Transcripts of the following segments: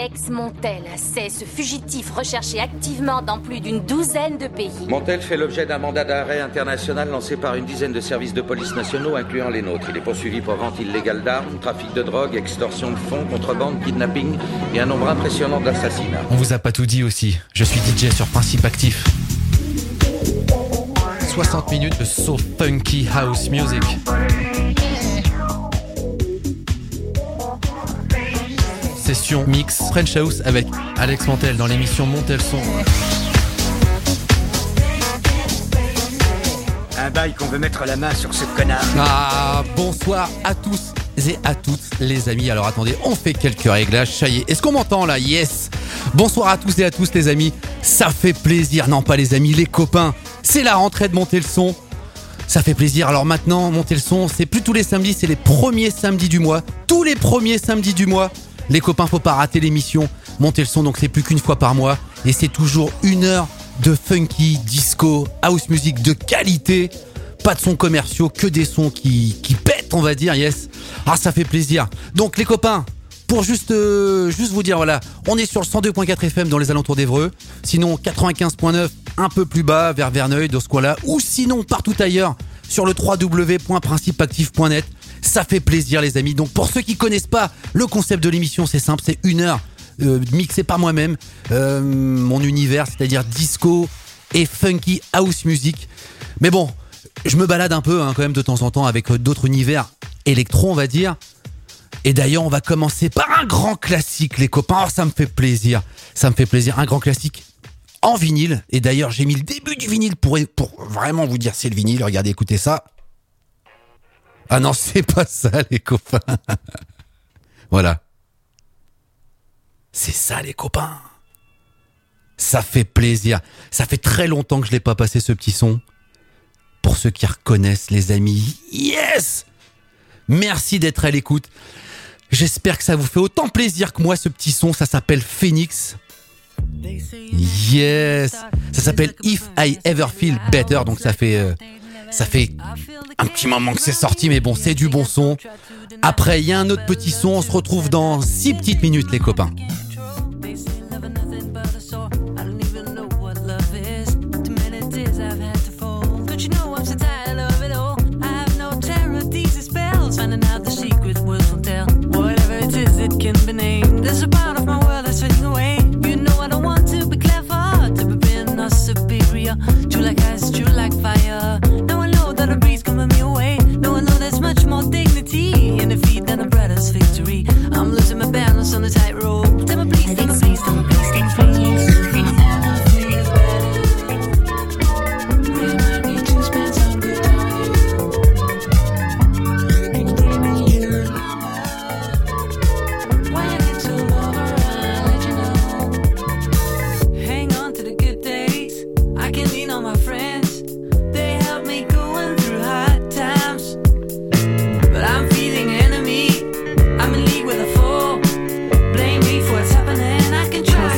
Ex-Montel, c'est ce fugitif recherché activement dans plus d'une douzaine de pays. Montel fait l'objet d'un mandat d'arrêt international lancé par une dizaine de services de police nationaux, incluant les nôtres. Il est poursuivi pour vente illégale d'armes, trafic de drogue, extorsion de fonds, contrebande, kidnapping et un nombre impressionnant d'assassinats. On vous a pas tout dit aussi. Je suis DJ sur Principe Actif. 60 minutes de so funky house music. Session mix French House avec Alex Montel dans l'émission Montel Son. Un bail qu'on veut mettre la main sur ce connard. Ah, bonsoir à tous et à toutes les amis. Alors attendez, on fait quelques réglages. Ça y est, est-ce qu'on m'entend là? Yes. Bonsoir à tous et à tous les amis. Ça fait plaisir, non pas les amis, les copains. C'est la rentrée de Monter le Son. Ça fait plaisir. Alors maintenant, Monter le Son, c'est plus tous les samedis, c'est les premiers samedis du mois. Tous les premiers samedis du mois. Les copains, faut pas rater l'émission Monter le Son, donc c'est plus qu'une fois par mois. Et c'est toujours 1 heure de funky, disco, house music de qualité. Pas de sons commerciaux, que des sons qui pètent, on va dire, yes. Ah, ça fait plaisir. Donc les copains, pour juste vous dire, voilà, on est sur le 102.4 FM dans les alentours d'Évreux. Sinon 95.9 un peu plus bas vers Verneuil, dans ce coin-là. Ou sinon partout ailleurs sur le www.principeactif.net. Ça fait plaisir les amis. Donc pour ceux qui connaissent pas le concept de l'émission, c'est simple, c'est 1 heure mixée par moi-même, mon univers, c'est-à-dire disco et funky house music. Mais bon, je me balade un peu quand même de temps en temps avec d'autres univers électro, on va dire. Et d'ailleurs, on va commencer par un grand classique, les copains. Oh, ça me fait plaisir. Ça me fait plaisir. Un grand classique en vinyle. Et d'ailleurs, j'ai mis le début du vinyle pour vraiment vous dire c'est le vinyle. Regardez, écoutez ça. Ah non, c'est pas ça, les copains. Voilà. C'est ça, les copains. Ça fait plaisir. Ça fait très longtemps que je l'ai pas passé, ce petit son. Pour ceux qui reconnaissent, les amis. Yes! Merci d'être à l'écoute. J'espère que ça vous fait autant plaisir que moi, ce petit son. Ça s'appelle Phoenix. Yes! Ça s'appelle If I Ever Feel Better. Donc ça fait un petit moment que c'est sorti, mais bon, c'est du bon son. Après, il y a un autre petit son. On se retrouve dans 6 petites minutes, les copains. True like ice, true like fire. Now I know that a breeze coming me away. Now I know there's much more dignity in defeat than a brother's victory. I'm losing my balance on the tightrope. Tell me please, tell me please, tell me please, tell me please. Remind me to spend some good time. When it's all over, I'll let you know. Hang on to the good days. I can lean on my friends. They help me going through hard times. But I'm feeling enemy. I'm in league with a foe. Blame me for what's happening. I can try.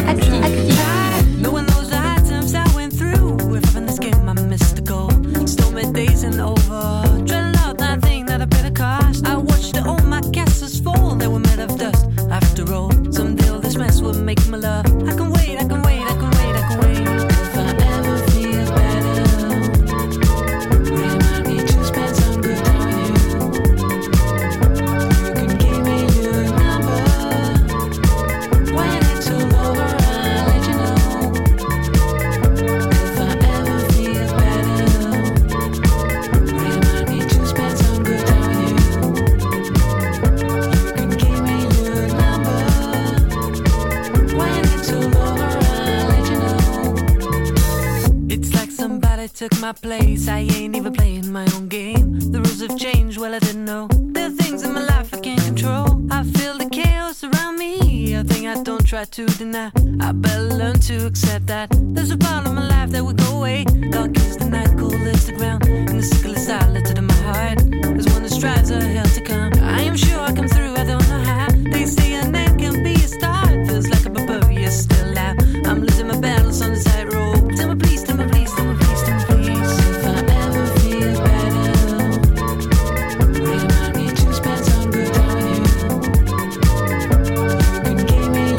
No one knows the hard times I went through. If I'm in this game, I missed the goal. Stole my days and over. Dreading out that thing that I paid a cost. I watched all my castles fall. They were made of dust. After all, someday all this mess will make me love. I can wait, I can wait, I can wait, I can wait. If I ever feel better, remind me to spend some good time with you. You can give me your number. When it's all over, I'll let you know. If I ever feel better, remind me to spend some good time with you. You can give me your number. When it's all over, I'll let you know. It's like somebody took my place. I ain't even playing my own game. The rules have changed, well I didn't know. There are things in my life I can't control. I feel the chaos around me, a thing I don't try to deny. I better learn to accept that there's a part of my life that will go away. Dark is the night, cold is the ground, and the sickle is silent in my heart. There's one that strives a hell to come. I am sure I come through, I don't know how. They say an end can be a start. Feels like a barbarian still alive. I'm losing my battles on the tightrope. Tell me please, tell me please, tell me please, tell me please. If I ever feel better, remind me to spend some good time with you. You can give me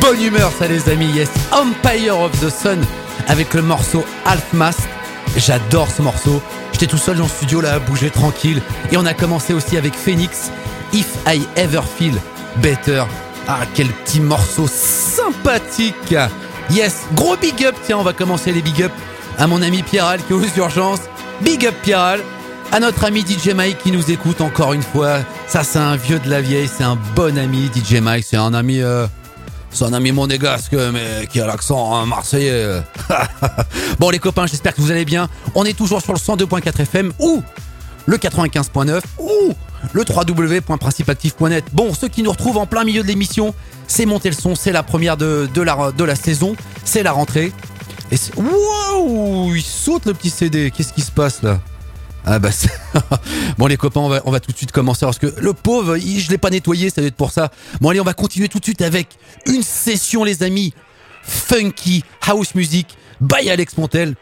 bonne humeur ça les amis. Yes, Empire of the Sun avec le morceau Half Mast. J'adore ce morceau. J'étais tout seul dans le studio là à bouger tranquille. Et on a commencé aussi avec Phoenix, If I Ever Feel Better. Ah quel petit morceau sympathique. Yes, gros big up. Tiens, on va commencer les big up à mon ami Pierral qui est aux urgences. Big up Pierral. À notre ami DJ Mike qui nous écoute encore une fois. Ça c'est un vieux de la vieille, c'est un bon ami DJ Mike, c'est un ami monégasque mais qui a l'accent marseillais. Bon les copains, j'espère que vous allez bien. On est toujours sur le 102.4 FM ou le 95.9 ou le www.principactif.net. Bon, ceux qui nous retrouvent en plein milieu de l'émission, c'est Monter le son, c'est la première de la saison, c'est la rentrée. Et waouh, il saute le petit CD, qu'est-ce qui se passe là? Ah bah bon les copains, on va tout de suite commencer parce que le pauvre, je l'ai pas nettoyé, ça doit être pour ça. Bon allez, on va continuer tout de suite avec une session les amis, funky house music by Alex Montel.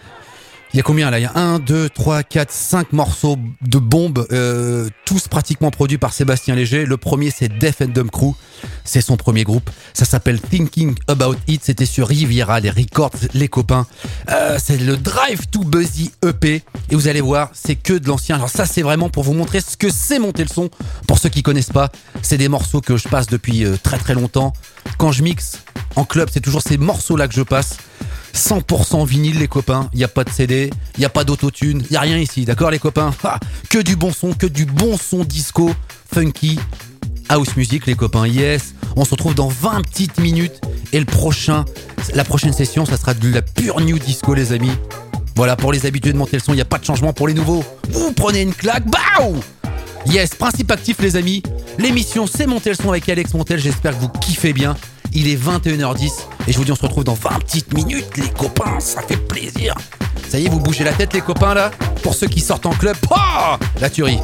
Il y a combien là? Il y a 1, 2, 3, 4, 5 morceaux de bombes, tous pratiquement produits par Sébastien Léger. Le premier c'est Death and Dumb Crew, c'est son premier groupe. Ça s'appelle Thinking About It, c'était sur Riviera, les records, les copains. C'est le Drive to Buzzy EP et vous allez voir, c'est que de l'ancien. Alors ça c'est vraiment pour vous montrer ce que c'est monter le son. Pour ceux qui connaissent pas, c'est des morceaux que je passe depuis très très longtemps. Quand je mixe en club, c'est toujours ces morceaux là que je passe. 100% vinyle les copains, il n'y a pas de CD, il n'y a pas d'autotune, il n'y a rien ici, d'accord les copains? Que du bon son disco, funky, house music les copains, yes. On se retrouve dans 20 petites minutes et la prochaine session ça sera de la pure new disco les amis. Voilà, pour les habitués de monter le son, il n'y a pas de changement pour les nouveaux. Vous prenez une claque, BAOU! Yes, Principe Actif les amis, l'émission c'est Monter le son avec Alex Montel, j'espère que vous kiffez bien. Il est 21h10 et je vous dis on se retrouve dans 20 petites minutes les copains, ça fait plaisir. Ça y est, vous bougez la tête les copains là. Pour ceux qui sortent en club, la tuerie.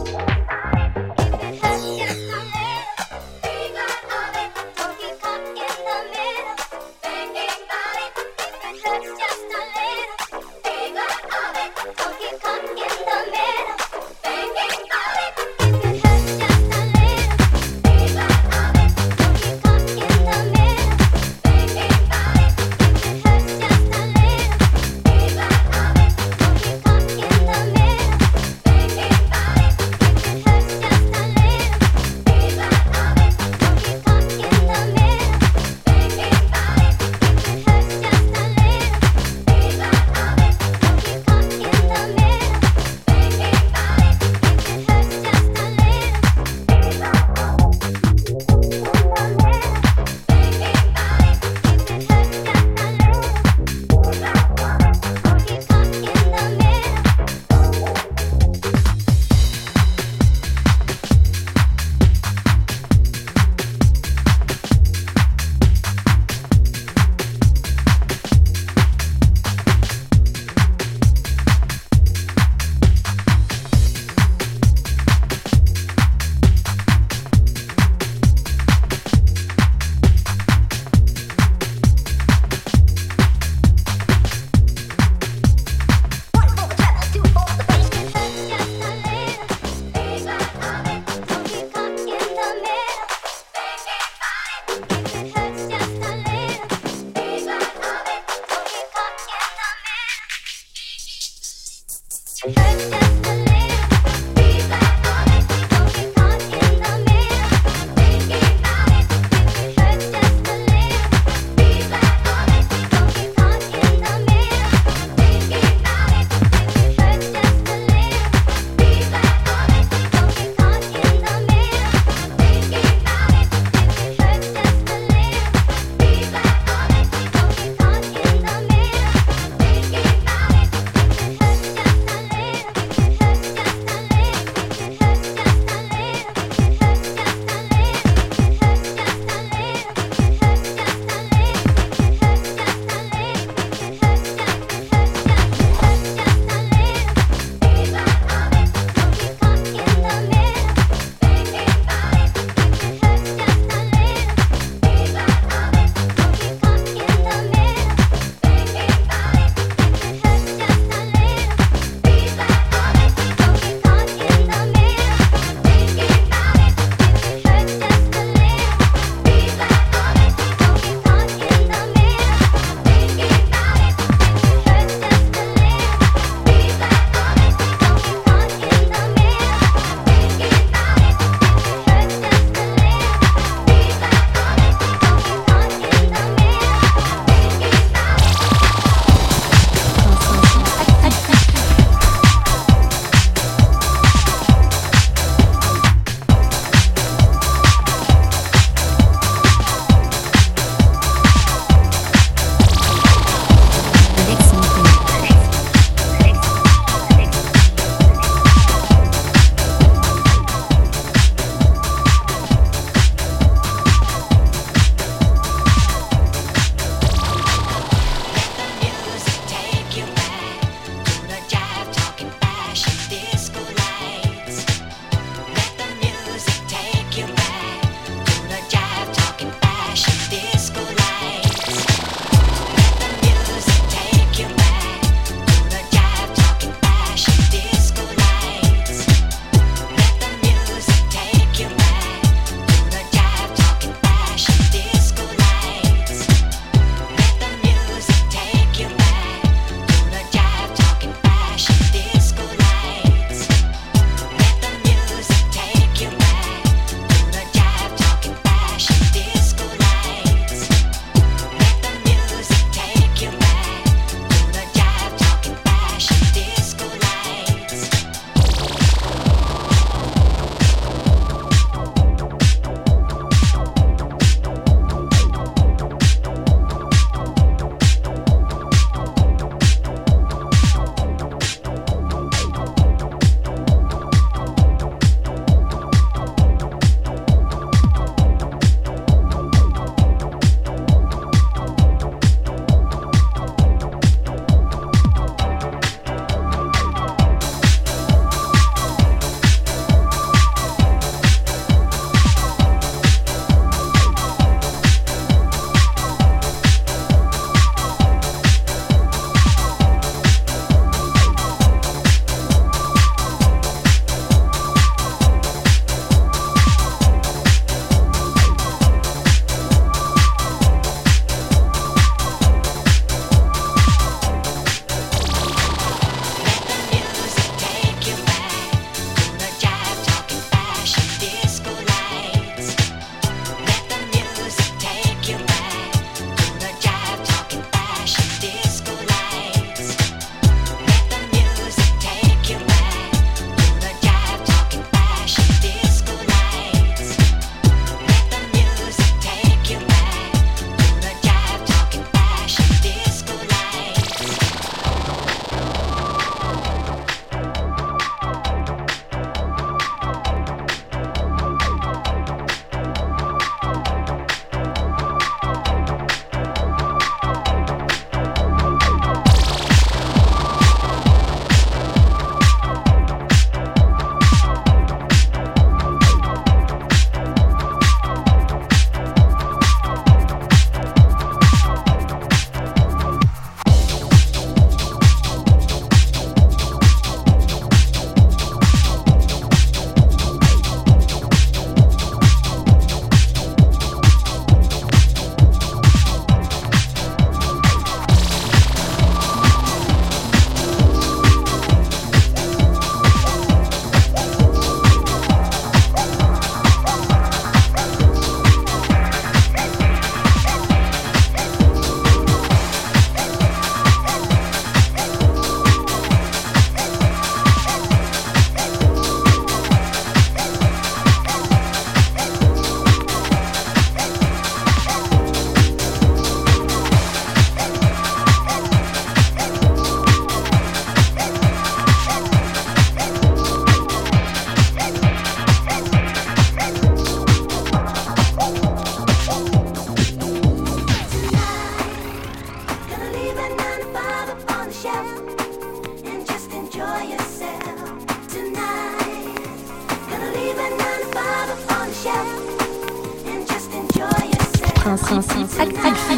Principe actif.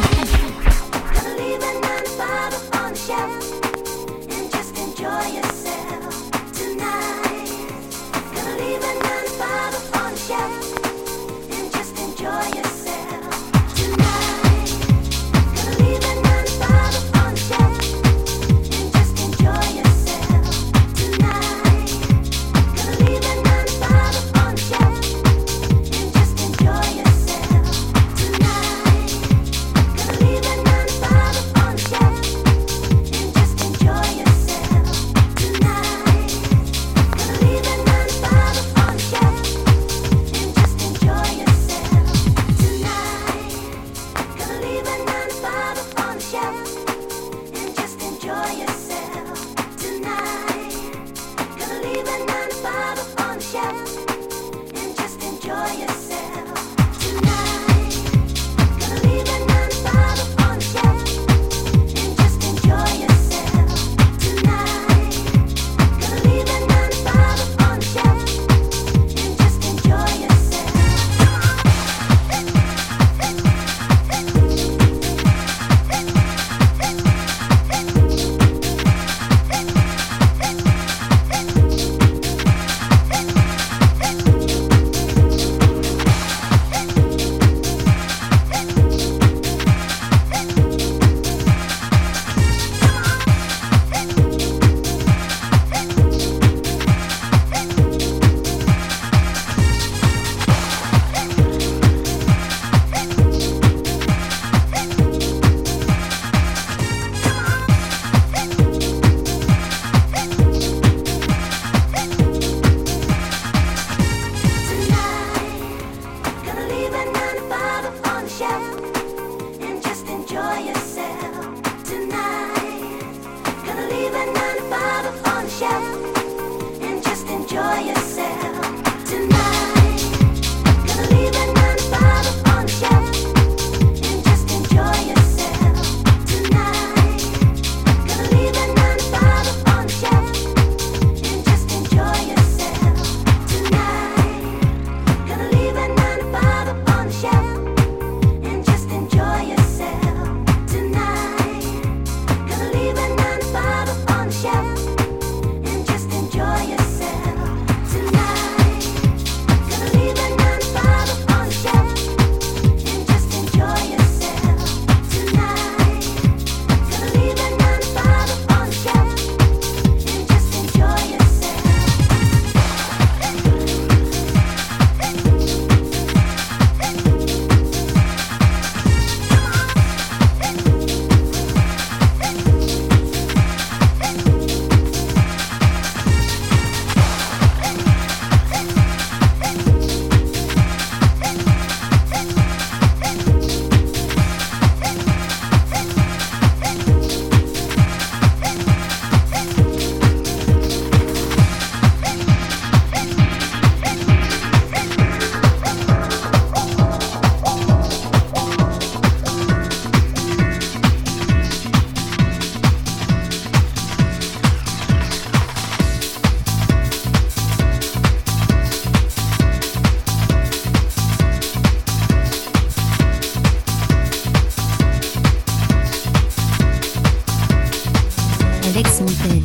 Alex Montel.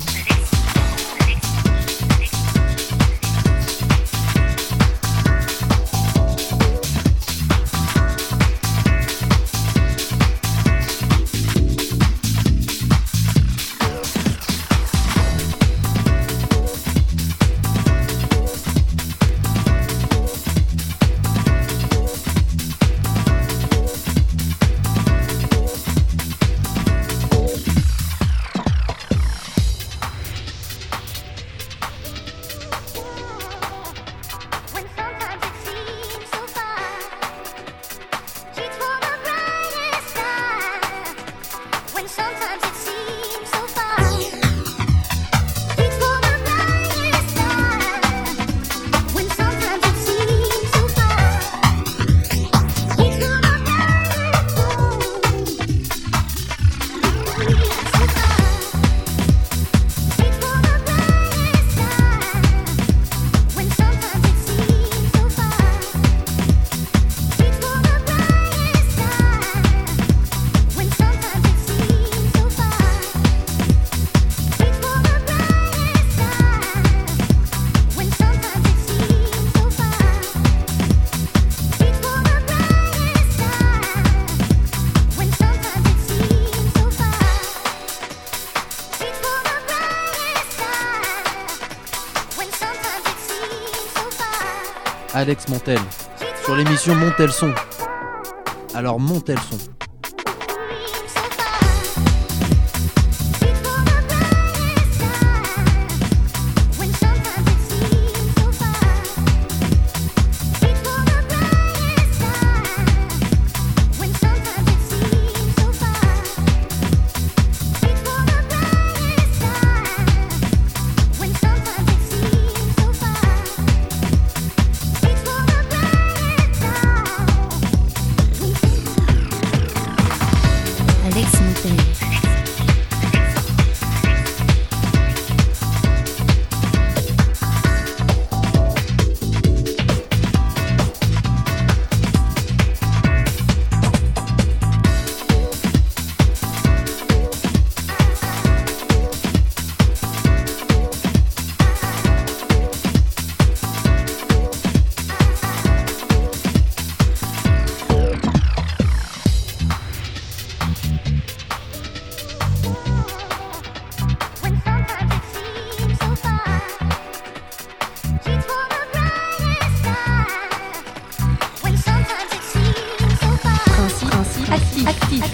Alex Montel, sur l'émission Montez le son. Alors montez le son. Alex Montel. Principe actif.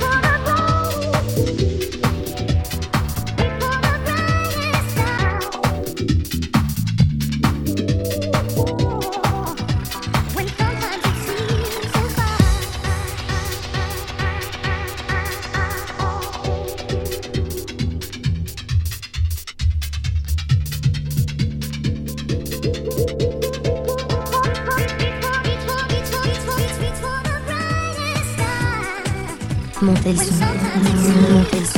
Montez le son. Montez le son.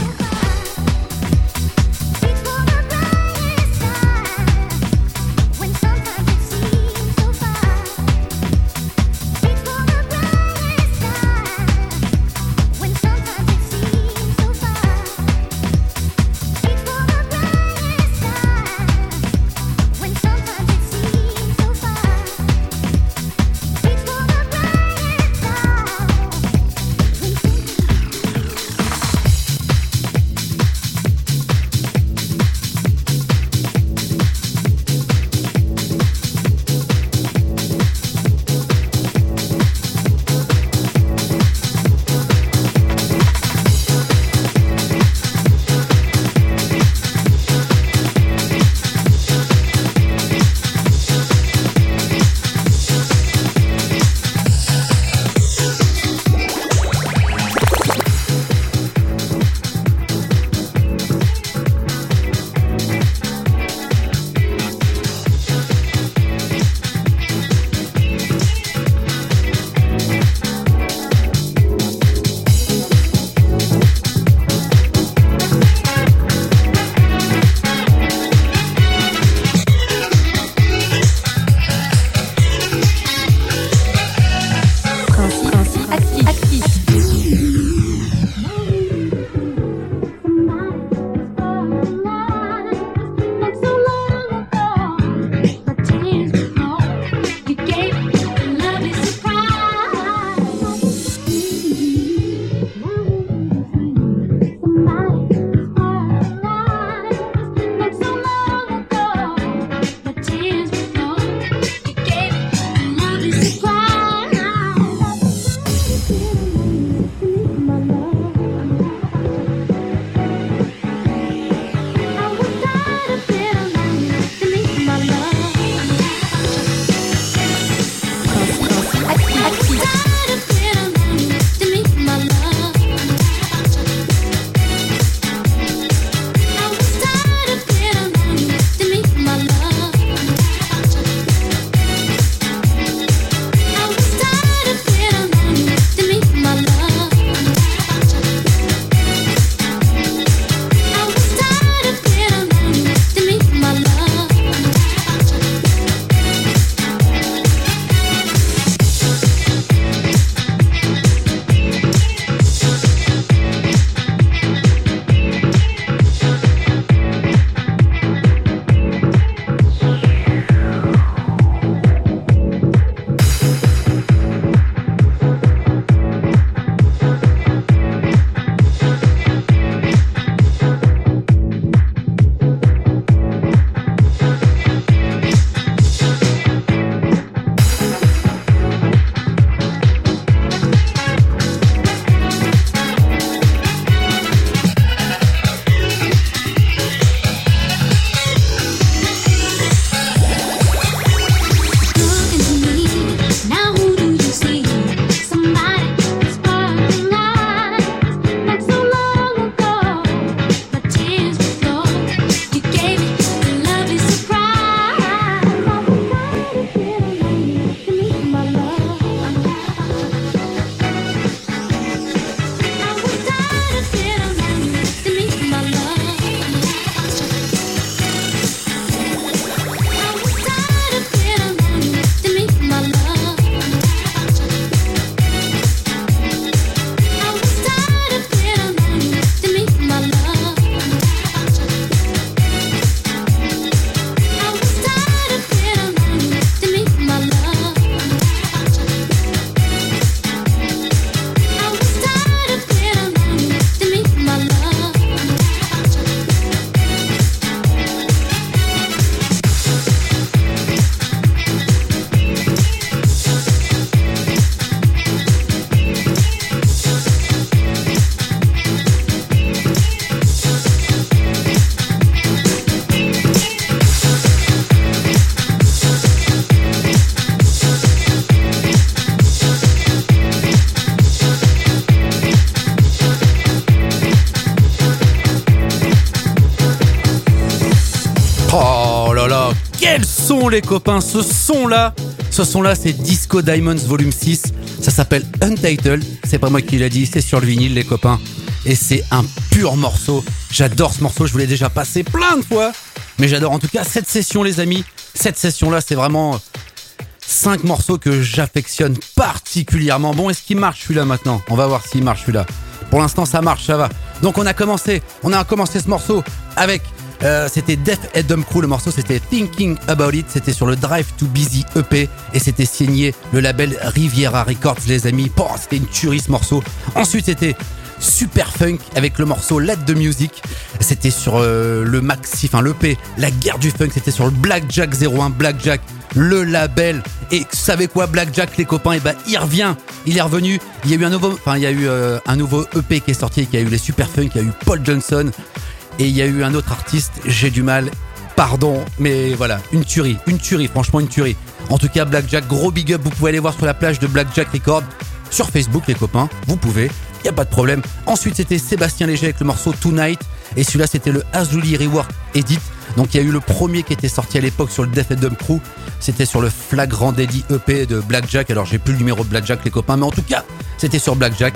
là là, quel son les copains, ce son-là, c'est Disco Diamonds Volume 6, ça s'appelle Untitled, c'est pas moi qui l'ai dit, c'est sur le vinyle les copains, et c'est un pur morceau, j'adore ce morceau, je vous l'ai déjà passé plein de fois, mais j'adore en tout cas cette session les amis, cette session-là c'est vraiment 5 morceaux que j'affectionne particulièrement. Bon, est-ce qu'il marche celui-là maintenant ? On va voir s'il marche celui-là. Pour l'instant ça marche, ça va. Donc on a commencé ce morceau avec c'était Death and Dumb Crew, le morceau c'était Thinking About It, c'était sur le Drive to Busy EP et c'était signé le label Riviera Records les amis. Oh, c'était une tuerie ce morceau. Ensuite c'était Super Funk avec le morceau Let the Music, c'était sur le maxi, enfin l'EP La Guerre du Funk, c'était sur le Blackjack 01, Blackjack, le label. Et vous savez quoi, Blackjack les copains, et ben il revient, il est revenu. Il y a eu un nouveau EP qui est sorti, qui a eu les Super Funk, il y a eu Paul Johnson et il y a eu un autre artiste, j'ai du mal, pardon, mais voilà, une tuerie, franchement une tuerie. En tout cas Blackjack, gros big up, vous pouvez aller voir sur la page de Blackjack Records sur Facebook les copains, vous pouvez, y a pas de problème. Ensuite c'était Sébastien Léger avec le morceau Tonight et celui-là c'était le Azuli Rework Edit. Donc il y a eu le premier qui était sorti à l'époque sur le Death and Dumb Crew, c'était sur le Flagrant Daily EP de Blackjack. Alors j'ai plus le numéro de Blackjack les copains, mais en tout cas c'était sur Blackjack.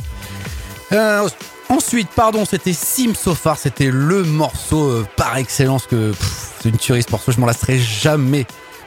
Ensuite c'était Sim So Far, c'était le morceau par excellence que c'est une tuerie ce morceau, je m'en lasserai jamais.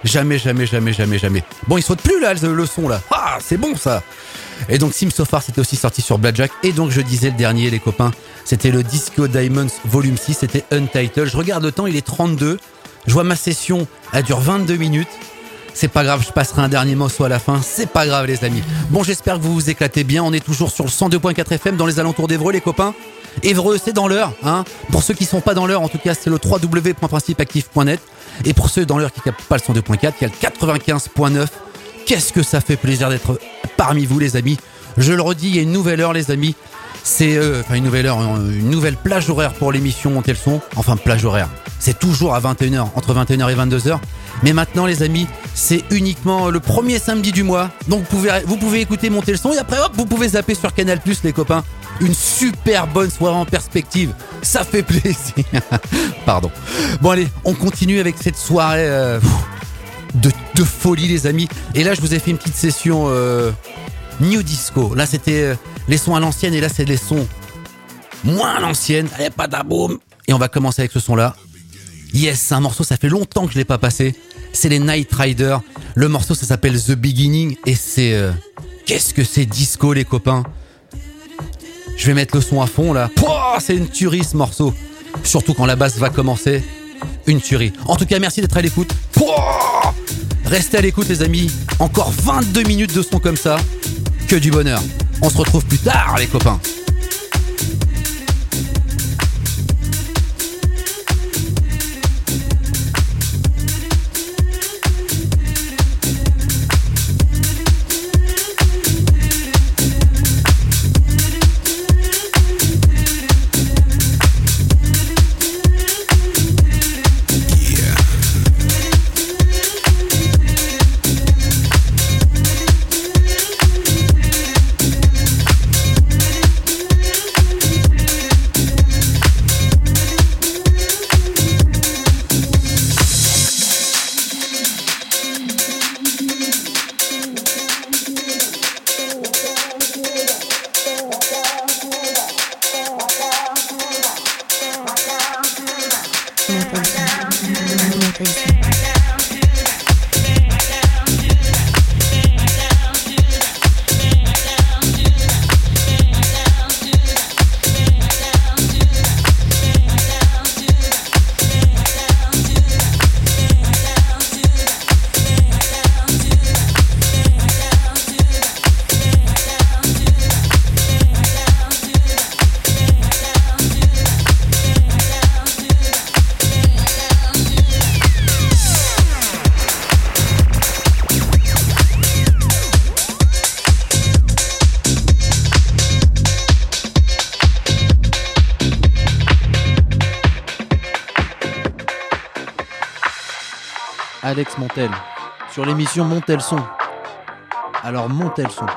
Bon, il saute plus là le son là. Ah, c'est bon ça. Et donc Sim So Far c'était aussi sorti sur Blackjack. Et donc je disais le dernier les copains, c'était le Disco Diamonds Volume 6, c'était Untitled. Je regarde le temps, il est 32. Je vois ma session, elle dure 22 minutes. C'est pas grave, je passerai un dernier morceau à la fin. C'est pas grave les amis. Bon, j'espère que vous vous éclatez bien. On est toujours sur le 102.4 FM dans les alentours d'Évreux les copains. Évreux, c'est dans l'heure, hein. Pour ceux qui sont pas dans l'heure, en tout cas, c'est le www.principeactif.net. Et pour ceux dans l'heure qui captent pas le 102.4, il y a le 95.9. Qu'est-ce que ça fait plaisir d'être parmi vous les amis. Je le redis, il y a une nouvelle heure les amis. C'est une nouvelle heure, une nouvelle plage horaire pour l'émission Montez le son. Enfin, plage horaire. C'est toujours à 21h, entre 21h et 22h. Mais maintenant les amis, c'est uniquement le premier samedi du mois. Donc vous pouvez écouter Montez le son et après hop, vous pouvez zapper sur Canal+ les copains. Une super bonne soirée en perspective. Ça fait plaisir. Pardon. Bon allez, on continue avec cette soirée de folie les amis. Et là je vous ai fait une petite session New Disco. Là c'était les sons à l'ancienne et là c'est les sons moins à l'ancienne. Allez, pas d'aboum. Et on va commencer avec ce son là. Yes, c'est un morceau, ça fait longtemps que je l'ai pas passé. C'est les Night Riders. Le morceau ça s'appelle The Beginning et c'est qu'est-ce que c'est disco les copains. Je vais mettre le son à fond là. Pouah, c'est une tuerie ce morceau. Surtout quand la basse va commencer. Une tuerie. En tout cas, merci d'être à l'écoute. Pouah, restez à l'écoute les amis. Encore 22 minutes de son comme ça. Que du bonheur. On se retrouve plus tard les copains. Alex Montel, sur l'émission Montez le son. Alors montez le son.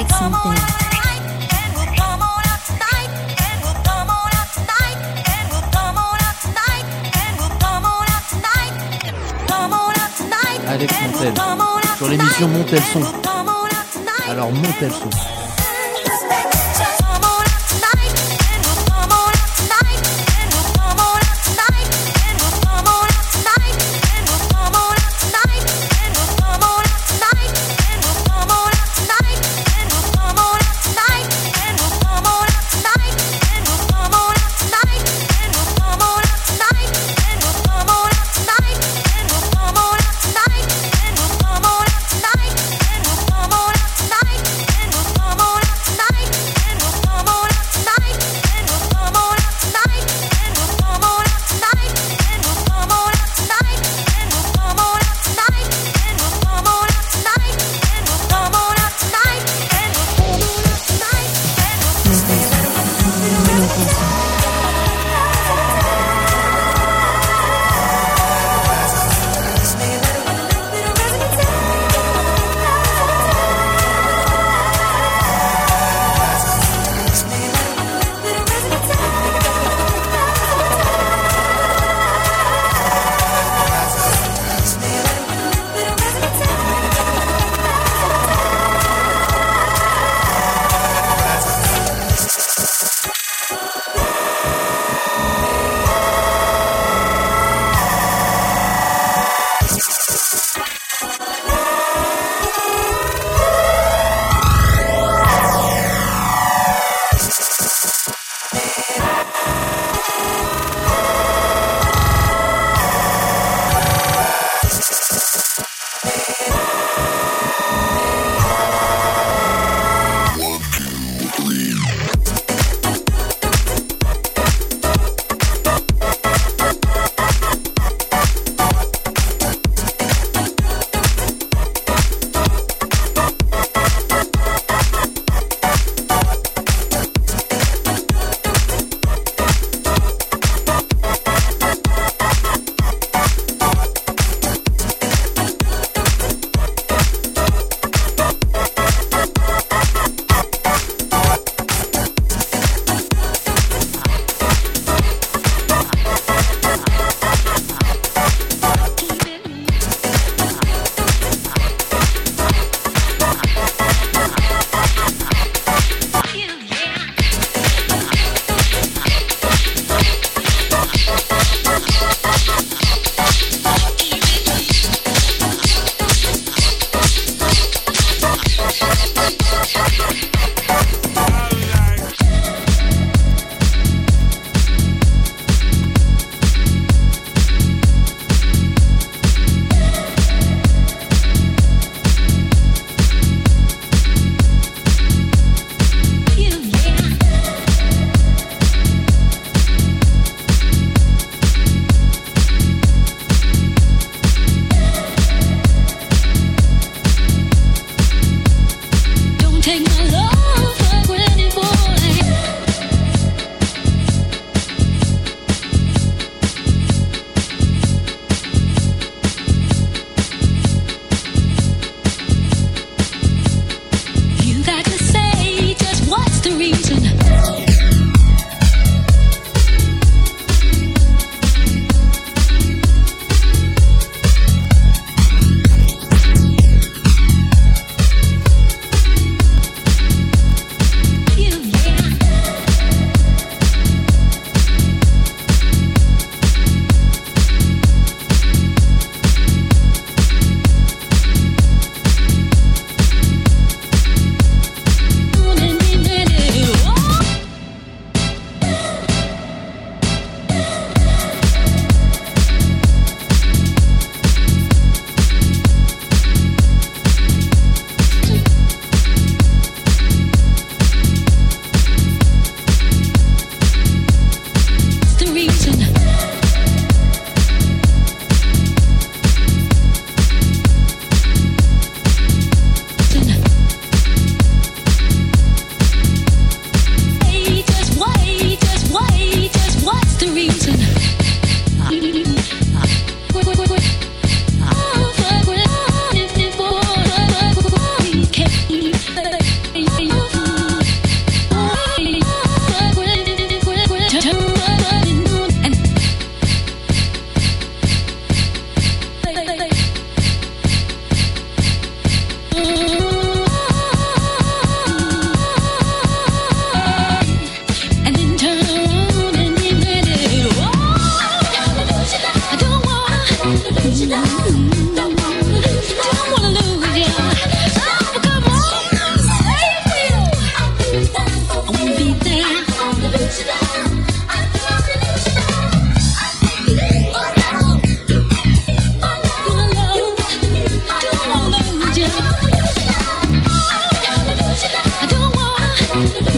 Alex Montel. Alex Montel. Sur l'émission Montel Son. Alors Montel Son.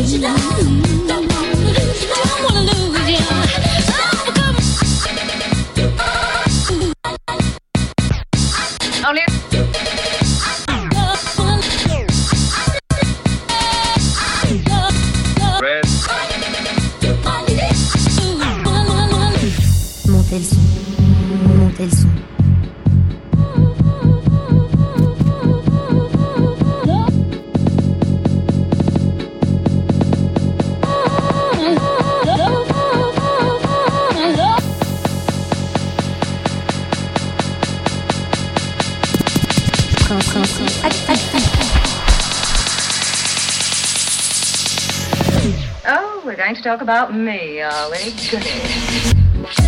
Montez le son. Montez le son. Oh, we're going to talk about me, are we? Goody.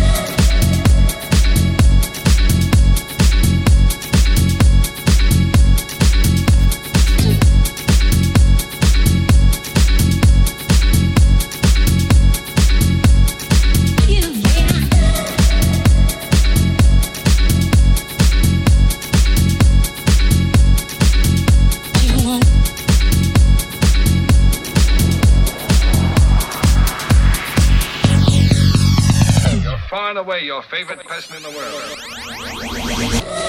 Far and away your favorite person in the world.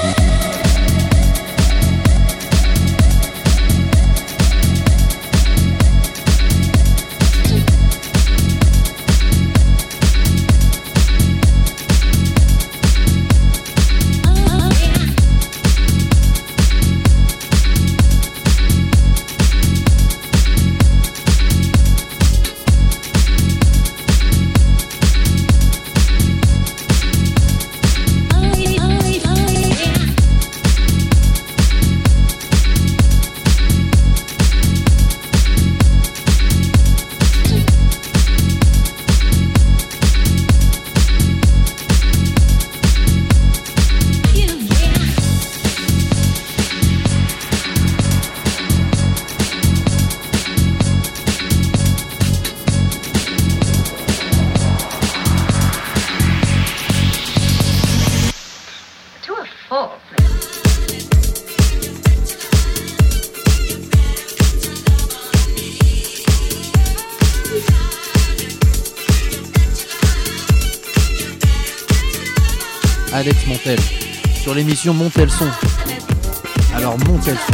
Alex Montel, sur l'émission Montez le son. Alors montez le son.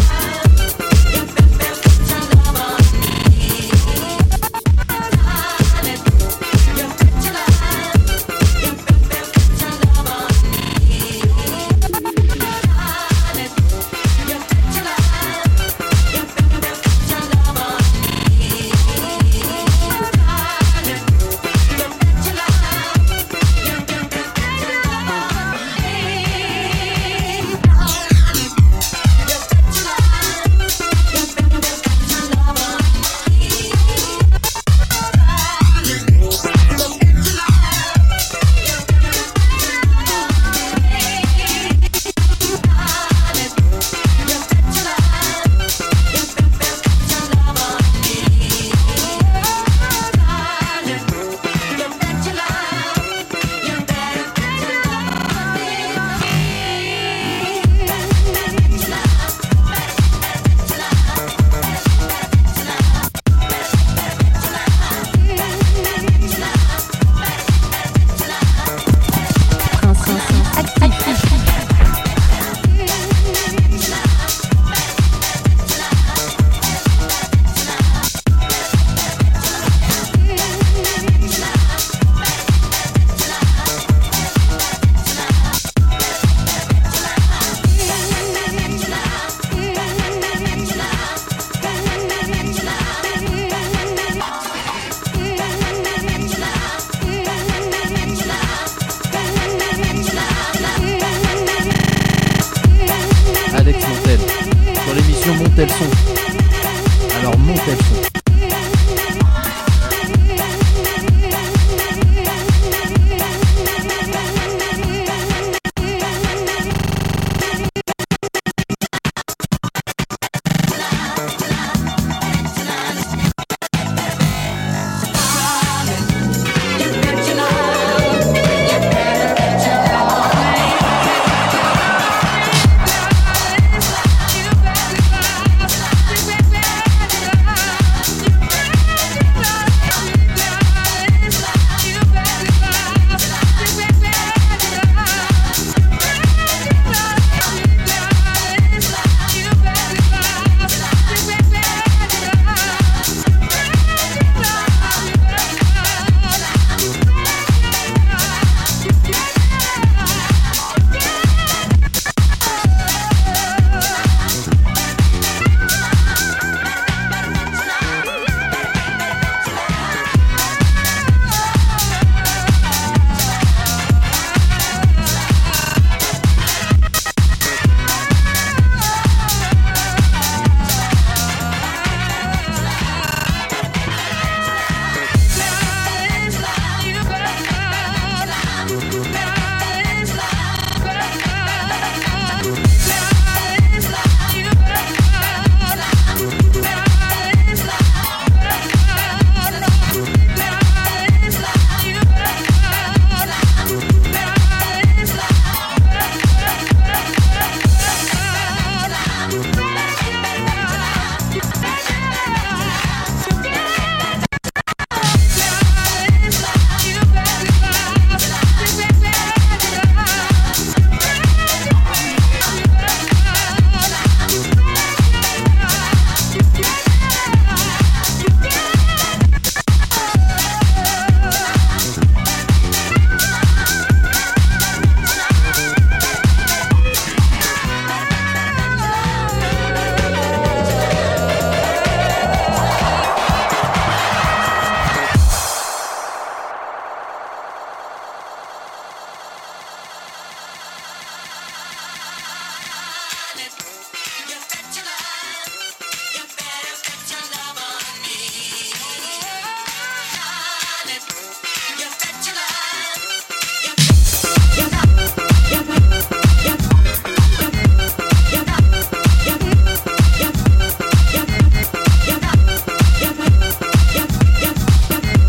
Montez le son. Alors montez le son.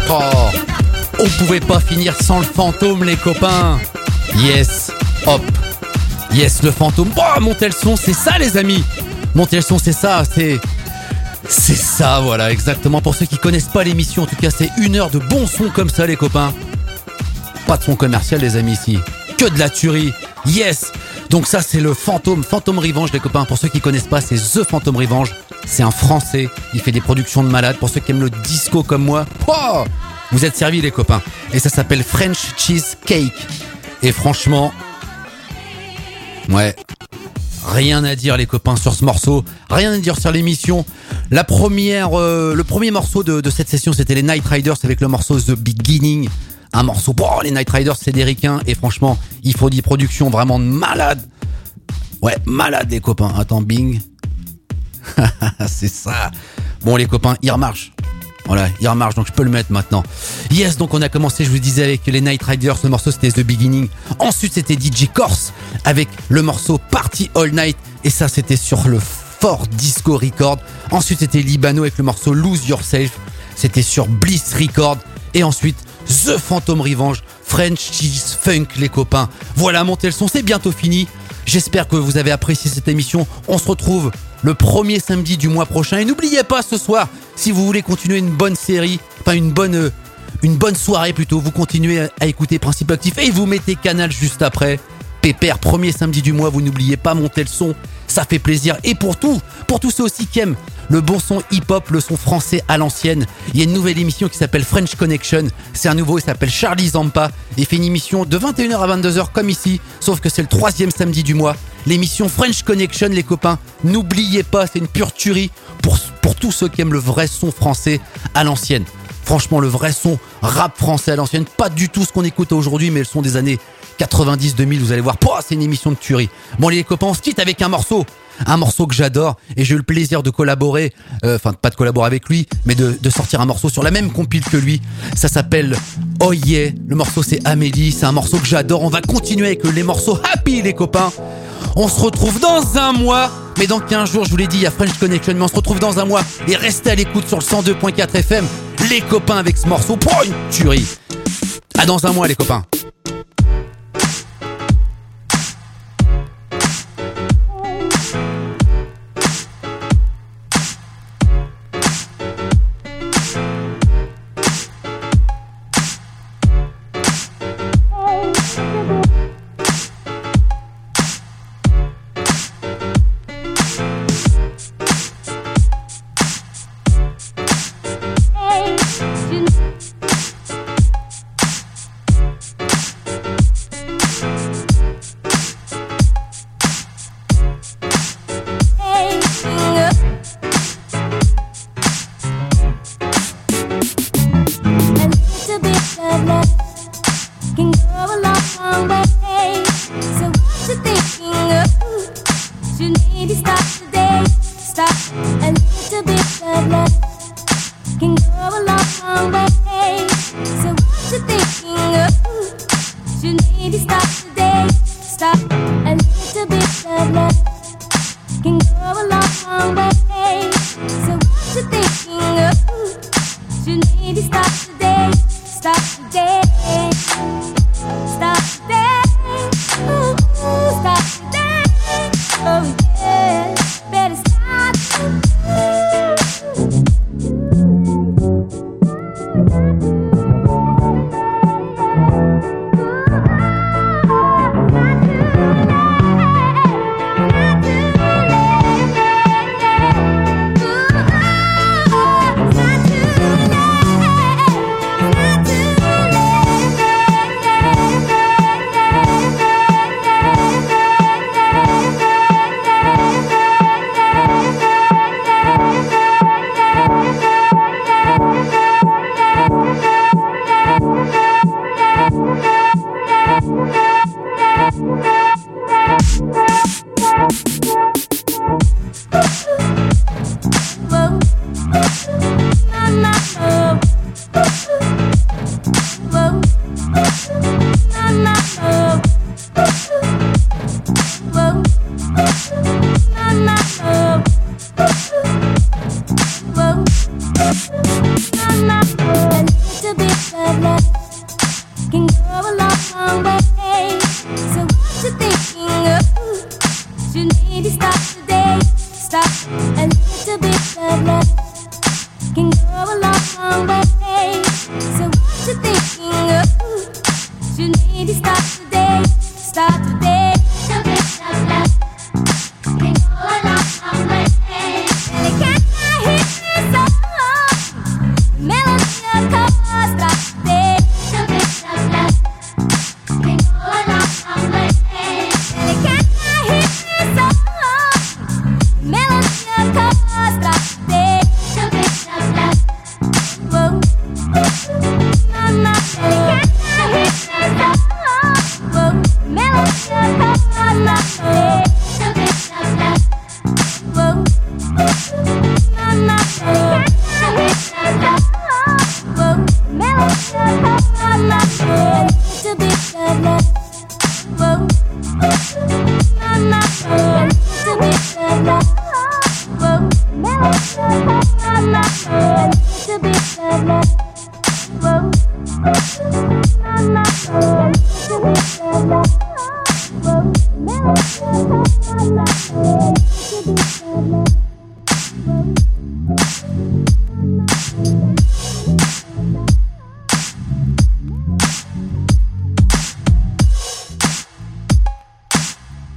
Oh, on pouvait pas finir sans le fantôme, les copains. Yes, hop. Yes, le fantôme. Oh, montez le son, c'est ça, les amis. Montez le son, c'est ça, c'est ça, voilà, exactement. Pour ceux qui connaissent pas l'émission, en tout cas, c'est 1 heure de bon son comme ça, les copains. Pas de son commercial, les amis, ici. Que de la tuerie. Yes. Donc ça, c'est le Fantôme Revenge, les copains. Pour ceux qui connaissent pas, c'est The Phantom Revenge. C'est un Français. Il fait des productions de malades. Pour ceux qui aiment le disco comme moi, oh, vous êtes servis, les copains. Et ça s'appelle French Cheese Cake. Et franchement, ouais, rien à dire, les copains, sur ce morceau. Rien à dire sur l'émission. Le premier morceau de cette session, c'était les Night Riders avec le morceau The Beginning. Un morceau, les Night Riders, c'est des ricains. Et franchement, il faut des productions vraiment de malades. Ouais, malades, les copains. Attends, bing. C'est ça. Bon, les copains, il remarche. Voilà, il remarche, donc je peux le mettre maintenant. Yes, donc on a commencé, je vous disais, avec les Night Riders. Le morceau, c'était The Beginning. Ensuite, c'était DJ Corse avec le morceau Party All Night. Et ça, c'était sur le Fort Disco Record. Ensuite, c'était Libano avec le morceau Lose Yourself. C'était sur Bliss Record. Et ensuite, The Phantom Revenge, French Cheese Funk, les copains. Voilà, montez le son, c'est bientôt fini. J'espère que vous avez apprécié cette émission. On se retrouve le premier samedi du mois prochain. Et n'oubliez pas, ce soir, si vous voulez continuer une bonne série, enfin une bonne soirée plutôt, vous continuez à écouter Principe Actif et vous mettez Canal juste après. Pépère, premier samedi du mois, vous n'oubliez pas, montez le son, ça fait plaisir. Et pour tous ceux aussi qui aiment le bon son hip-hop, le son français à l'ancienne, il y a une nouvelle émission qui s'appelle French Connection. C'est un nouveau, il s'appelle Charlie Zampa. Il fait une émission de 21h à 22h comme ici, sauf que c'est le 3e samedi du mois. L'émission French Connection, les copains, n'oubliez pas, c'est une pure tuerie pour tous ceux qui aiment le vrai son français à l'ancienne. Franchement, le vrai son rap français à l'ancienne, pas du tout ce qu'on écoute aujourd'hui, mais le son des années 90-2000, vous allez voir, c'est une émission de tuerie. Bon, les copains, on se quitte avec un morceau que j'adore, et j'ai eu le plaisir de collaborer, pas de collaborer avec lui, mais de sortir un morceau sur la même compile que lui. Ça s'appelle Oh Yeah, le morceau c'est Amélie, c'est un morceau que j'adore. On va continuer avec les morceaux happy, les copains. On se retrouve dans un mois, mais dans 15 jours, je vous l'ai dit, il y a French Connection, mais on se retrouve dans un mois, et restez à l'écoute sur le 102.4 FM, les copains, avec ce morceau, une tuerie. À dans un mois, les copains. na na.